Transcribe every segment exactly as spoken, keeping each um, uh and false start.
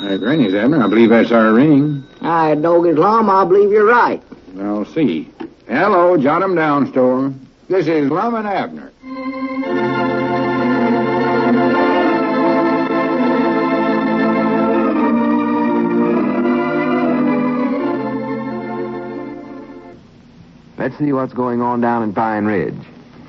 Uh, Granny's, Abner. I believe that's our ring. I dog his lum. I believe you're right. I'll see. Hello, jot 'em down, Store. This is Lum and Abner. Let's see what's going on down in Pine Ridge.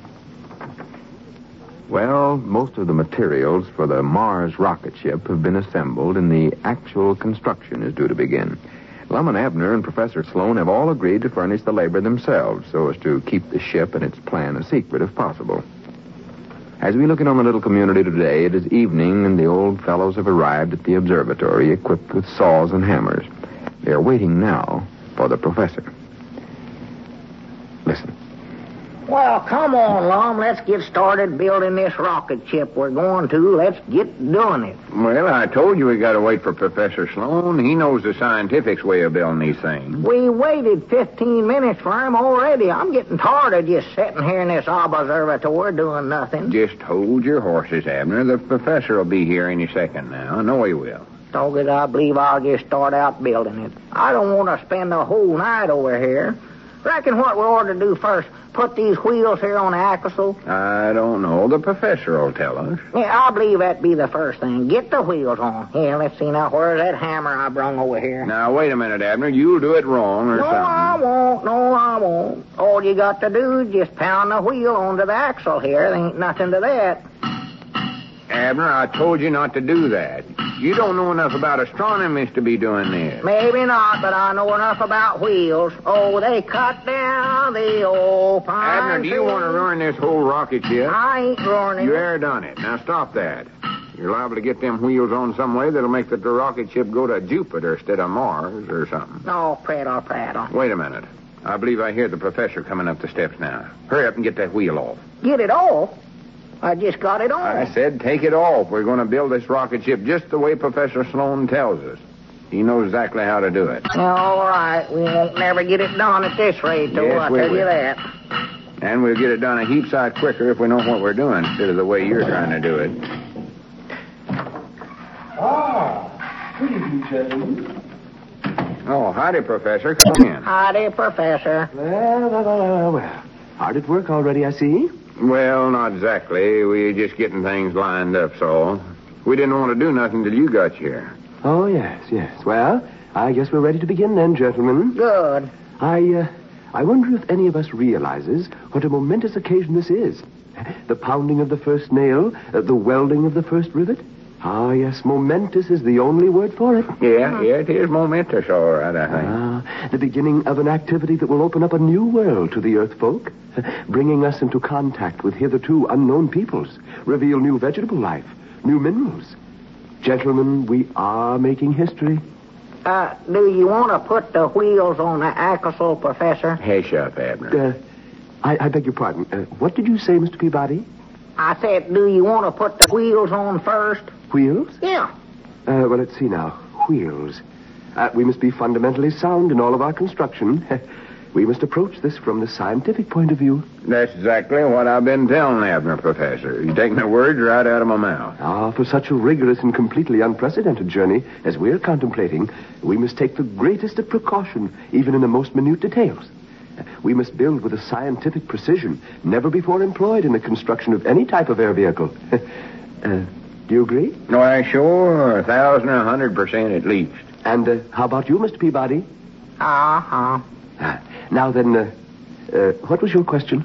Well, most of the materials for the Mars rocket ship have been assembled, and the actual construction is due to begin. Lum and Abner and Professor Sloan have all agreed to furnish the labor themselves so as to keep the ship and its plan a secret if possible. As we look in on the little community today, it is evening, and the old fellows have arrived at the observatory equipped with saws and hammers. They are waiting now for the professor. Listen. Well, come on, Lum. Let's get started building this rocket ship we're going to. Let's get doing it. Well, I told you we got to wait for Professor Sloan. He knows the scientific way of building these things. We waited fifteen minutes for him already. I'm getting tired of just sitting here in this observatory doing nothing. Just hold your horses, Abner. The professor will be here any second now. I know he will. Dog it, I believe I'll just start out building it. I don't want to spend the whole night over here. Reckon what we ought to do first, put these wheels here on the axle? I don't know. The professor will tell us. Yeah, I believe that'd be the first thing. Get the wheels on. Yeah, let's see now. Where's that hammer I brung over here? Now, wait a minute, Abner. You'll do it wrong or no, something. No, I won't. No, I won't. All you got to do is just pound the wheel onto the axle here. There ain't nothing to that. Abner, I told you not to do that. You don't know enough about astronomy to be doing this. Maybe not, but I know enough about wheels. Oh, they cut down the old pine Abner, do you want to ruin this whole rocket ship? I ain't ruining You it. air done it. Now stop that. You're liable to get them wheels on some way that'll make the rocket ship go to Jupiter instead of Mars or something. No, prattle, prattle. Wait a minute. I believe I hear the professor coming up the steps now. Hurry up and get that wheel off. Get it off? I just got it on. I said take it off. We're going to build this rocket ship just the way Professor Sloan tells us. He knows exactly how to do it. All right. We won't never get it done at this rate, though. Yes, I'll we tell will. you that. And we'll get it done a heap sight quicker if we know what we're doing instead of the way you're trying to do it. Ah, good evening, gentlemen. Oh, howdy, Professor. Come in. Howdy, Professor. Well, well, well, well, well. Hard at work already, I see. Well, not exactly. We're just getting things lined up, so. We didn't want to do nothing till you got here. Oh, yes, yes. Well, I guess we're ready to begin then, gentlemen. Good. I, uh, I wonder if any of us realizes what a momentous occasion this is. The pounding of the first nail, uh, the welding of the first rivet. Ah, yes, momentous is the only word for it. Yeah, yeah, it is momentous, all right, I think. Ah, the beginning of an activity that will open up a new world to the Earth folk, bringing us into contact with hitherto unknown peoples, reveal new vegetable life, new minerals. Gentlemen, we are making history. Uh, do you want to put the wheels on the axle, Professor? Hush up, Abner. Uh, I, I beg your pardon. Uh, what did you say, Mister Peabody? I said, do you want to put the wheels on first? Wheels? Yeah. Uh, well, let's see now. Wheels. Uh, we must be fundamentally sound in all of our construction. We must approach this from the scientific point of view. That's exactly what I've been telling Abner, Professor. You're taking the words right out of my mouth. Ah, for such a rigorous and completely unprecedented journey as we're contemplating, we must take the greatest of precaution, even in the most minute details. We must build with a scientific precision never before employed in the construction of any type of air vehicle. uh, do you agree? Why, sure, a thousand, a hundred percent at least. And uh, how about you, Mister Peabody? Uh-huh. Ah, now then, uh, uh, what was your question?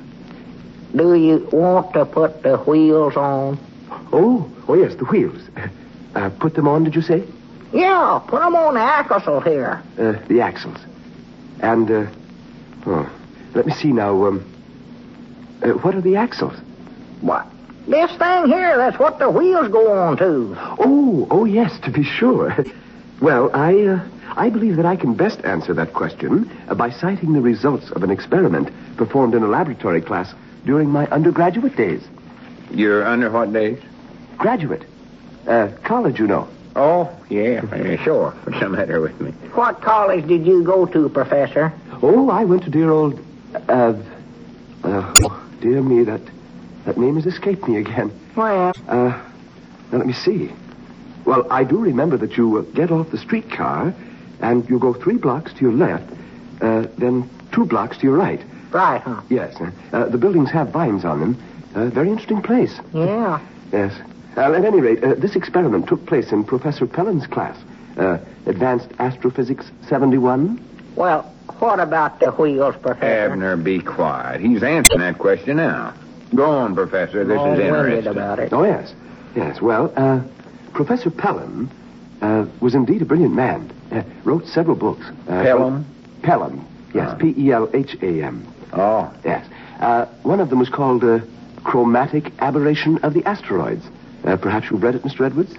Do you want to put the wheels on? Oh, oh yes, the wheels. Uh, put them on, did you say? Yeah, put them on the axle here. Uh, the axles. And, uh, oh, let me see now, um, uh, what are the axles? What? This thing here, that's what the wheels go on to. Oh, oh yes, to be sure. Well, I, uh, I believe that I can best answer that question uh, by citing the results of an experiment performed in a laboratory class during my undergraduate days. You're under what days? Graduate. Uh, college, you know. Oh, yeah, yeah, sure. What's the matter with me? What college did you go to, Professor? Oh, I went to dear old, uh, uh, oh, dear me, that, that name has escaped me again. Well, Uh, now let me see. Well, I do remember that you uh, get off the streetcar and you go three blocks to your left, uh, then two blocks to your right. Right, huh? Yes. Uh, uh, the buildings have vines on them. A very interesting place. Yeah. Yes. Uh, at any rate, uh, this experiment took place in Professor Pelham's class. Uh, Advanced Astrophysics seventy-one. Well, what about the wheels, Professor? Abner, be quiet. He's answering that question now. Go on, Professor. This All is wondered interesting. about it. Oh, yes. Yes, well, uh, Professor Pelham uh, was indeed a brilliant man. Uh, wrote several books. Uh, Pelham? Pelham. Yes, Ah. P E L H A M. Oh. Yes. Uh, one of them was called uh, Chromatic Aberration of the Asteroids. Uh, perhaps you've read it, Mister Edwards?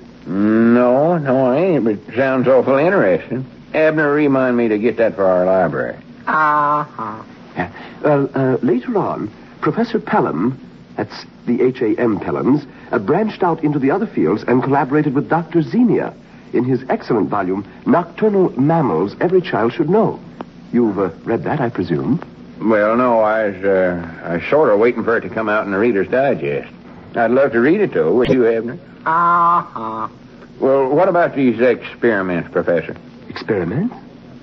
No, no, I ain't, but it sounds awful interesting. Abner, remind me to get that for our library. Uh-huh. Yeah. Well, uh, later on, Professor Pelham, that's the H A M Pelhams, uh, branched out into the other fields and collaborated with Doctor Xenia in his excellent volume, Nocturnal Mammals Every Child Should Know. You've uh, read that, I presume? Well, no, I was, uh, I was sort of waiting for it to come out in the Reader's Digest. I'd love to read it, though. Would you, Abner? Uh-huh. Well, what about these experiments, Professor? Experiments?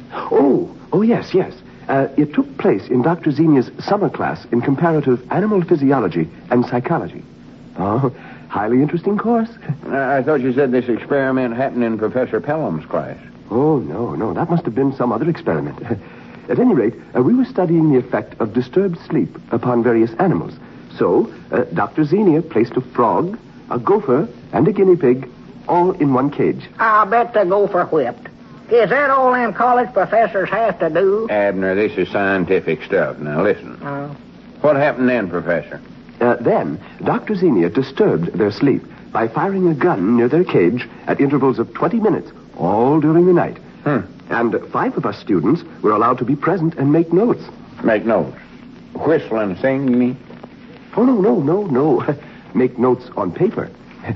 Oh, oh, yes, yes. Uh, it took place in Doctor Xenia's summer class in comparative animal physiology and psychology. Oh, highly interesting course. I I thought you said this experiment happened in Professor Pelham's class. Oh, no, no, that must have been some other experiment. At any rate, uh, we were studying the effect of disturbed sleep upon various animals. So, uh, Doctor Xenia placed a frog, a gopher, and a guinea pig all in one cage. I'll bet the gopher whipped. Is that all them college professors have to do? Abner, this is scientific stuff. Now, listen. Uh, What happened then, Professor? Uh, then, Doctor Xenia disturbed their sleep by firing a gun near their cage at intervals of twenty minutes, all during the night. Hmm. And five of us students were allowed to be present and make notes. Make notes. Whistle and sing, you mean? Oh, no, no, no, no. Make notes on paper.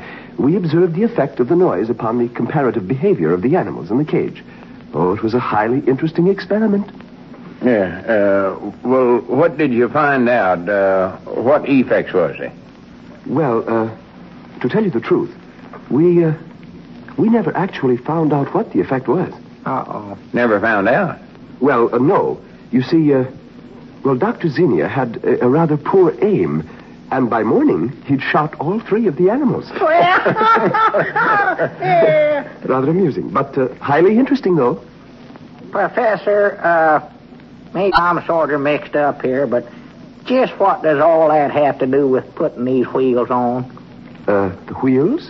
We observed the effect of the noise upon the comparative behavior of the animals in the cage. Oh, it was a highly interesting experiment. Yeah. Uh, well, what did you find out? Uh, what effects was there? Well, uh, to tell you the truth, we, uh, we never actually found out what the effect was. uh-oh. Never found out. Well, uh, no. You see, uh, well, Doctor Xenia had a, a rather poor aim, and by morning, he'd shot all three of the animals. Yeah. Rather amusing, but uh, highly interesting, though. Professor, uh, maybe I'm sort of mixed up here, but just what does all that have to do with putting these wheels on? Uh, the wheels?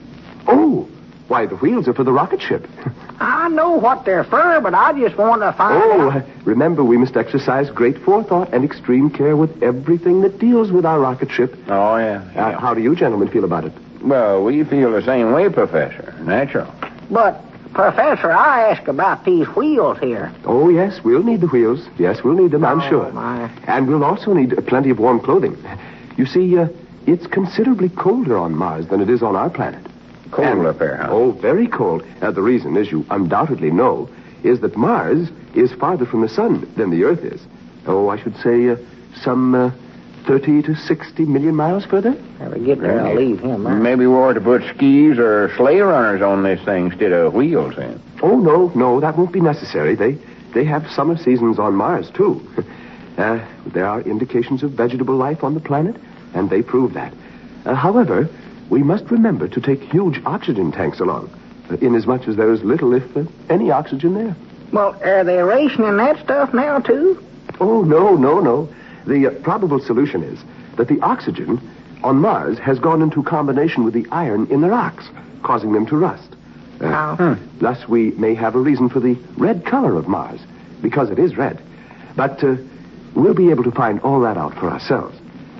Oh, why, the wheels are for the rocket ship. I know what they're for, but I just want to find Oh, out. uh, remember, we must exercise great forethought and extreme care with everything that deals with our rocket ship. Oh, yeah. Uh, yeah. how do you gentlemen feel about it? Well, we feel the same way, Professor. Natural. But, Professor, I ask about these wheels here. Oh, yes, we'll need the wheels. Yes, we'll need them, I'm Oh, sure. my. And we'll also need uh, plenty of warm clothing. You see, uh, it's considerably colder on Mars than it is on our planet. Cold And- up there, huh? Oh, very cold. Uh, the reason, as you undoubtedly know, is that Mars is farther from the sun than the Earth is. Oh, I should say uh, some uh, thirty to sixty million miles further. Never get there, I'll leave him there. Maybe we ought to put skis or sleigh runners on this thing instead of wheels in. Oh, no, no, that won't be necessary. They they have summer seasons on Mars, too. uh, there are indications of vegetable life on the planet, and they prove that. Uh, however, we must remember to take huge oxygen tanks along, uh, inasmuch as there is little, if uh, any, oxygen there. Well, are they rationing that stuff now, too? Oh, no, no, no. The uh, probable solution is that the oxygen on Mars has gone into combination with the iron in the rocks, causing them to rust. Uh, Oh. Thus, we may have a reason for the red color of Mars, because it is red. But uh, we'll be able to find all that out for ourselves.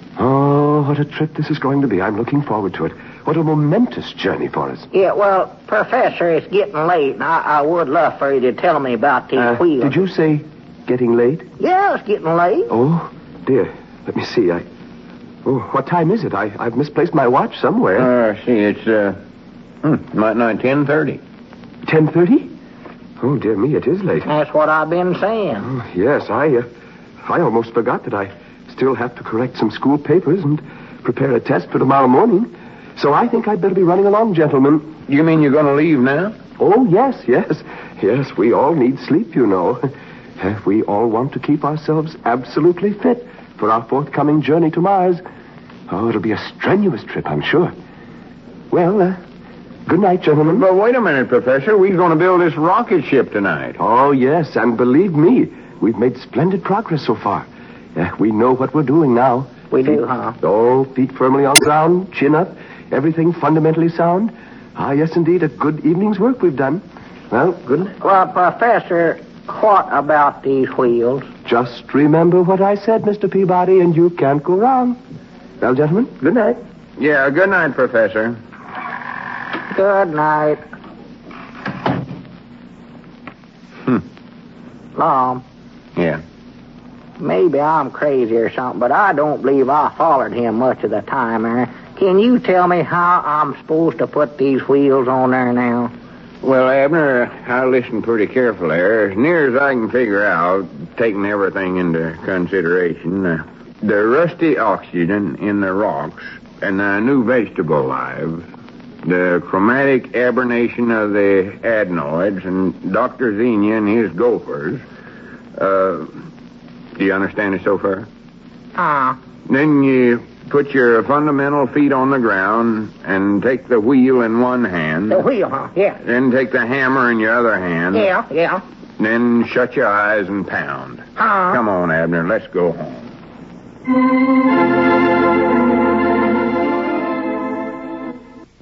Oh, what a trip this is going to be. I'm looking forward to it. What a momentous journey for us. Yeah, well, Professor, it's getting late, and I, I would love for you to tell me about these Uh, wheels. did you say getting late? Yeah, it's getting late. Oh, dear. Let me see. I... Oh, what time is it? I, I've misplaced my watch somewhere. Uh, see, it's, uh, hmm, might not ten thirty. ten thirty? Oh, dear me, it is late. That's what I've been saying. Oh, yes, I, uh, I almost forgot that I still have to correct some school papers and prepare a test for tomorrow morning. So I think I'd better be running along, gentlemen. You mean you're going to leave now? Oh, yes, yes. Yes, we all need sleep, you know. We all want to keep ourselves absolutely fit for our forthcoming journey to Mars. Oh, it'll be a strenuous trip, I'm sure. Well, uh, good night, gentlemen. But wait a minute, Professor. We're going to build this rocket ship tonight. Oh, yes, and believe me, we've made splendid progress so far. Uh, we know what we're doing now. We do, huh? Oh, feet firmly on the ground, chin up, everything fundamentally sound. Ah, yes, indeed, a good evening's work we've done. Well, good night. Well, Professor, what about these wheels? Just remember what I said, Mister Peabody, and you can't go wrong. Well, gentlemen, good night. Yeah, good night, Professor. Good night. Hmm. Mom, Yeah. maybe I'm crazy or something, but I don't believe I followed him much of the time there. Can you tell me how I'm supposed to put these wheels on there now? Well, Abner, I listened pretty carefully there. As near as I can figure out, taking everything into consideration, uh, the rusty oxygen in the rocks and the new vegetable lives, the chromatic aberration of the adenoids, and Doctor Xenia and his gophers. Uh, do you understand it so far? Ah. Then you put your fundamental feet on the ground and take the wheel in one hand. The wheel, huh? Yeah. Then take the hammer in your other hand. Yeah, yeah. Then shut your eyes and pound. Huh? Come on, Abner, let's go home.